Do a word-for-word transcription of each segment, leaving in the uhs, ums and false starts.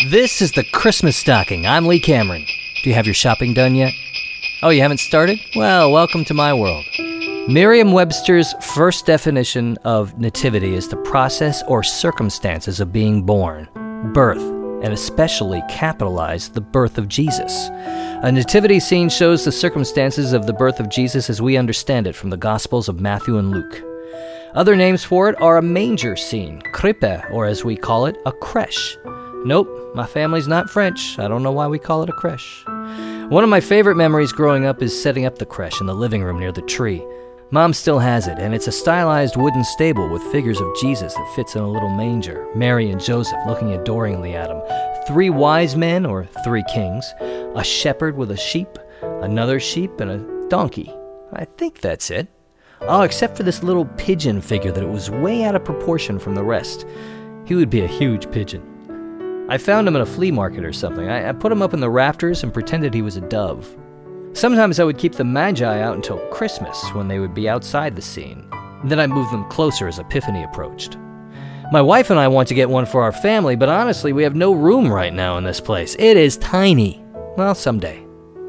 This is the Christmas Stocking. I'm Lee Cameron. Do you have your shopping done yet? Oh, you haven't started? Well, welcome to my world. Merriam-Webster's first definition of nativity is the process or circumstances of being born, birth, and especially capitalized the birth of Jesus. A nativity scene shows the circumstances of the birth of Jesus as we understand it from the Gospels of Matthew and Luke. Other names for it are a manger scene, krippe, or as we call it, a creche. Nope, my family's not French. I don't know why we call it a creche. One of my favorite memories growing up is setting up the creche in the living room near the tree. Mom still has it, and it's a stylized wooden stable with figures of Jesus that fits in a little manger, Mary and Joseph looking adoringly at him, three wise men, or three kings, a shepherd with a sheep, another sheep, and a donkey. I think that's it. Oh, except for this little pigeon figure that it was way out of proportion from the rest. He would be a huge pigeon. I found him in a flea market or something. I, I put him up in the rafters and pretended he was a dove. Sometimes I would keep the Magi out until Christmas, when they would be outside the scene. Then I'd move them closer as Epiphany approached. My wife and I want to get one for our family, but honestly, we have no room right now in this place. It is tiny. Well, someday.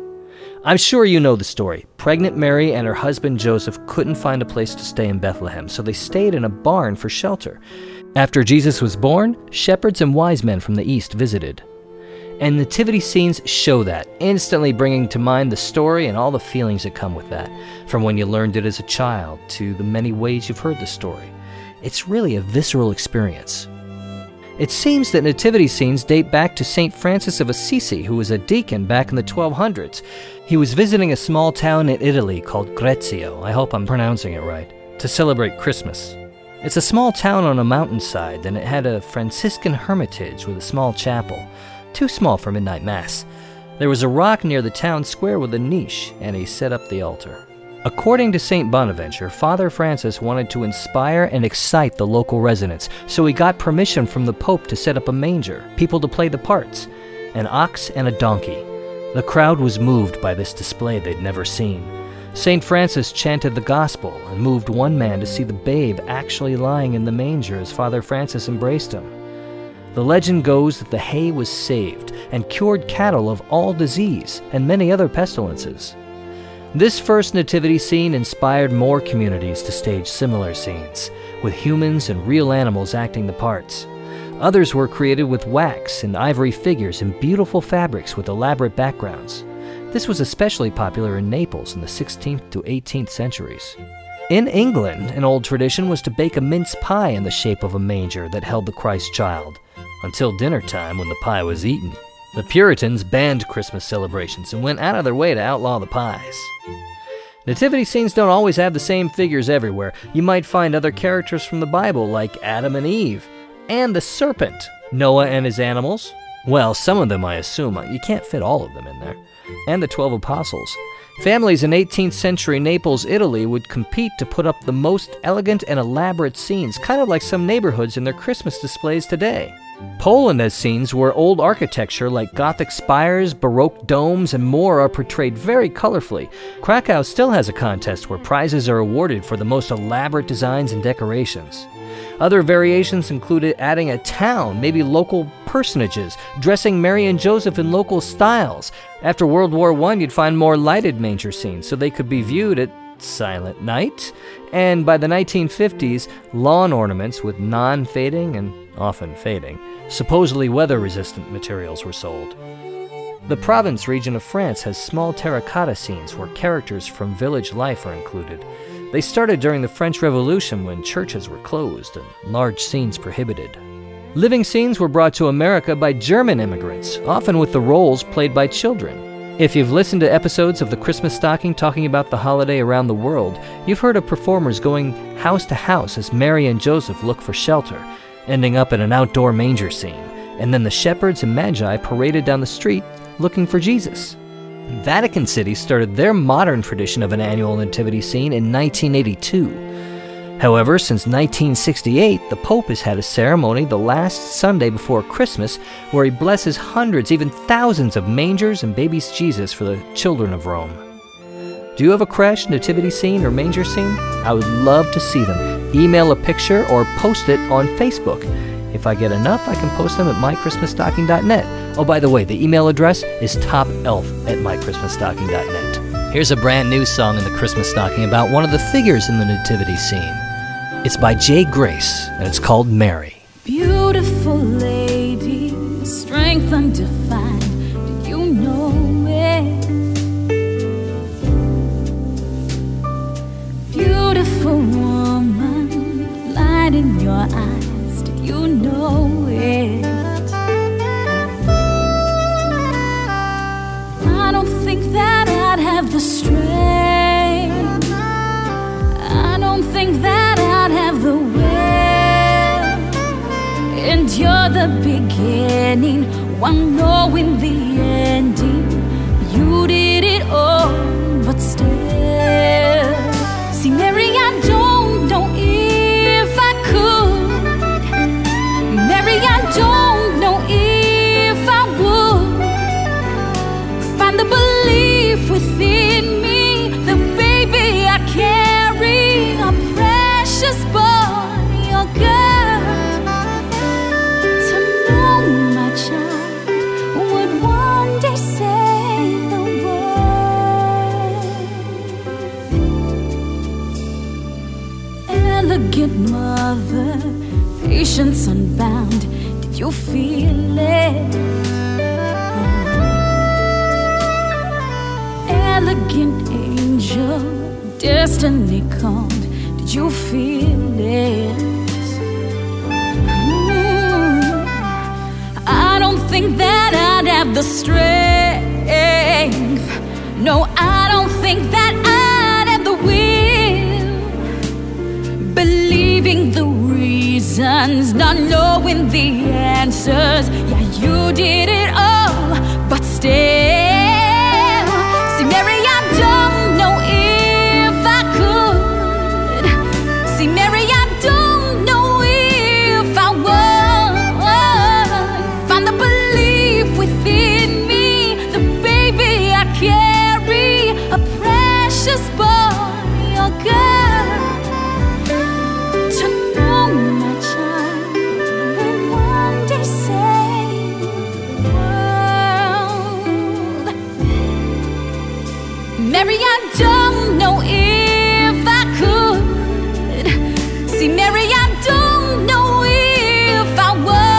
I'm sure you know the story. Pregnant Mary and her husband Joseph couldn't find a place to stay in Bethlehem, so they stayed in a barn for shelter. After Jesus was born, shepherds and wise men from the east visited. And nativity scenes show that, instantly bringing to mind the story and all the feelings that come with that, from when you learned it as a child to the many ways you've heard the story. It's really a visceral experience. It seems that nativity scenes date back to Saint Francis of Assisi, who was a deacon back in the twelve hundreds. He was visiting a small town in Italy called Grezio, I hope I'm pronouncing it right, to celebrate Christmas. It's a small town on a mountainside, and it had a Franciscan hermitage with a small chapel, too small for midnight mass. There was a rock near the town square with a niche, and he set up the altar. According to Saint Bonaventure, Father Francis wanted to inspire and excite the local residents, so he got permission from the Pope to set up a manger, people to play the parts, an ox and a donkey. The crowd was moved by this display they'd never seen. Saint Francis chanted the gospel and moved one man to see the babe actually lying in the manger as Father Francis embraced him. The legend goes that the hay was saved and cured cattle of all disease and many other pestilences. This first nativity scene inspired more communities to stage similar scenes, with humans and real animals acting the parts. Others were created with wax and ivory figures and beautiful fabrics with elaborate backgrounds. This was especially popular in Naples in the sixteenth to eighteenth centuries. In England, an old tradition was to bake a mince pie in the shape of a manger that held the Christ child, until dinner time when the pie was eaten. The Puritans banned Christmas celebrations and went out of their way to outlaw the pies. Nativity scenes don't always have the same figures everywhere. You might find other characters from the Bible like Adam and Eve, and the serpent, Noah and his animals. Well, some of them I assume. You can't fit all of them in there. And the twelve apostles. Families in eighteenth century Naples, Italy would compete to put up the most elegant and elaborate scenes, kind of like some neighborhoods in their Christmas displays today. Poland has scenes where old architecture like Gothic spires, Baroque domes, and more are portrayed very colorfully. Krakow still has a contest where prizes are awarded for the most elaborate designs and decorations. Other variations included adding a town, maybe local personages, dressing Mary and Joseph in local styles. After World War One, you'd find more lighted manger scenes so they could be viewed at silent night. And by the nineteen fifties, lawn ornaments with non-fading and often fading, supposedly weather-resistant materials were sold. The Provence region of France has small terracotta scenes where characters from village life are included. They started during the French Revolution when churches were closed and large scenes prohibited. Living scenes were brought to America by German immigrants, often with the roles played by children. If you've listened to episodes of the Christmas Stocking talking about the holiday around the world, you've heard of performers going house to house as Mary and Joseph look for shelter, ending up in an outdoor manger scene, and then the shepherds and magi paraded down the street looking for Jesus. Vatican City started their modern tradition of an annual nativity scene in nineteen eighty-two. However, since nineteen sixty-eight, the Pope has had a ceremony the last Sunday before Christmas where he blesses hundreds, even thousands of mangers and baby Jesus for the children of Rome. Do you have a creche, nativity scene, or manger scene? I would love to see them. Email a picture or post it on Facebook. If I get enough, I can post them at my christmas stocking dot net. Oh, by the way, the email address is top elf at my christmas stocking dot net. Here's a brand new song in the Christmas Stocking about one of the figures in the nativity scene. It's by Jay Grace, and it's called Mary. Beautiful lady, strength undefined, do you know it? Beautiful woman, light in your eyes, do you know it? I don't think that I'd have the strength, I don't think that I'd have the will, and you're the beginning while knowing the ending. You did it all, but still. See, Mary, I don't know if I could. Mary, I don't know if I would find the belief within me, the baby I carry, a precious boy, your girl. To know my child would one day save the world. Elegant mother, patience unbound, did you feel it? Elegant angel, destiny called, did you feel it? Mm. I don't think that I'd have the strength. No, I don't think that I'd have the will. Believing the reasons, not knowing the answers. Yeah, you did it all, but still. See, Mary, I don't know if I could. See, Mary, I don't know if I would find the belief within me, the baby I carry, a precious boy, your girl. To know my child will one day save the world. Mary, I don't know if I could. See, Mary, I don't know if I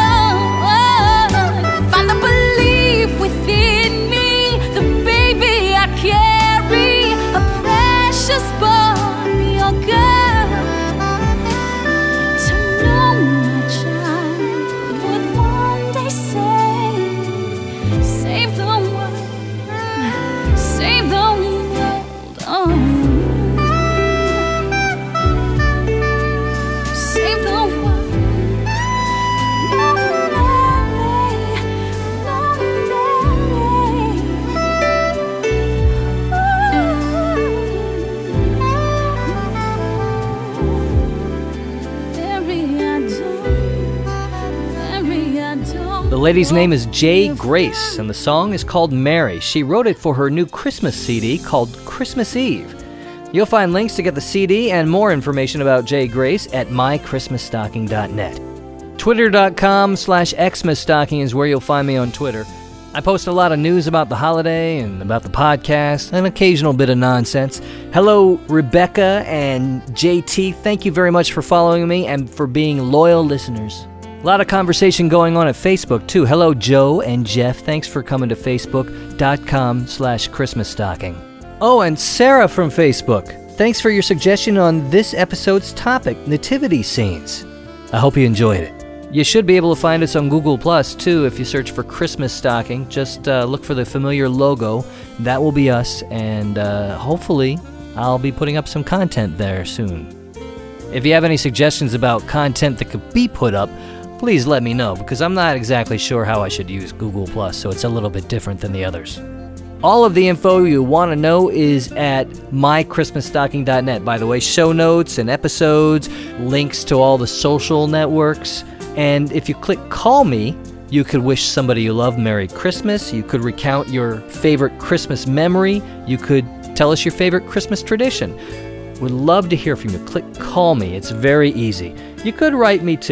would find the belief within me, the baby I carry, a precious boy, your girl. To know my child would one day save, save the world, save the world, oh. Save the world. Long Mary, long Mary. Mary, I don't, Mary, I don't. The lady's name is Jay Grace, and the song is called Mary. She wrote it for her new Christmas C D called Christmas Eve. You'll find links to get the C D and more information about Jay Grace at my christmas stocking dot net. Twitter.com slash Xmasstocking is where you'll find me on Twitter. I post a lot of news about the holiday and about the podcast, an occasional bit of nonsense. Hello, Rebecca and J T. Thank you very much for following me and for being loyal listeners. A lot of conversation going on at Facebook, too. Hello, Joe and Jeff. Thanks for coming to facebook.com slash Christmas Stocking. Oh, and Sarah from Facebook. Thanks for your suggestion on this episode's topic, nativity scenes. I hope you enjoyed it. You should be able to find us on Google Plus, too, if you search for Christmas Stocking. Just uh, look for the familiar logo. That will be us, and uh, hopefully I'll be putting up some content there soon. If you have any suggestions about content that could be put up, please let me know, because I'm not exactly sure how I should use Google Plus, so it's a little bit different than the others. All of the info you want to know is at my christmas stocking dot net. By the way, show notes and episodes, links to all the social networks. And if you click Call Me, you could wish somebody you love Merry Christmas. You could recount your favorite Christmas memory. You could tell us your favorite Christmas tradition. Would love to hear from you. Click Call Me. It's very easy. You could write me too.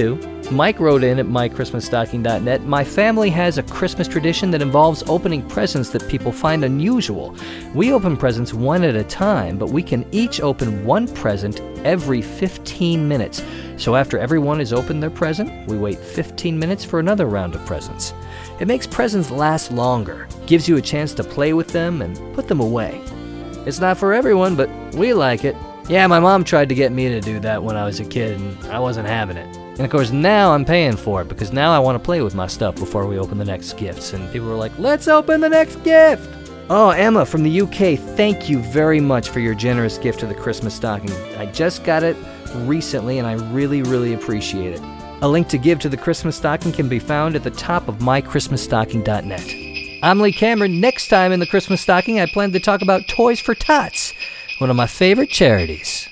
Mike wrote in at my christmas stocking dot net, "My family has a Christmas tradition that involves opening presents that people find unusual. We open presents one at a time, but we can each open one present every fifteen minutes. So after everyone has opened their present, we wait fifteen minutes for another round of presents. It makes presents last longer, gives you a chance to play with them and put them away. It's not for everyone, but we like it." Yeah, my mom tried to get me to do that when I was a kid, and I wasn't having it. And of course, now I'm paying for it, because now I want to play with my stuff before we open the next gifts. And people were like, "Let's open the next gift!" Oh, Emma from the U K, thank you very much for your generous gift to the Christmas stocking. I just got it recently, and I really, really appreciate it. A link to give to the Christmas stocking can be found at the top of my christmas stocking dot net. I'm Lee Cameron. Next time in the Christmas stocking, I plan to talk about Toys for Tots, one of my favorite charities.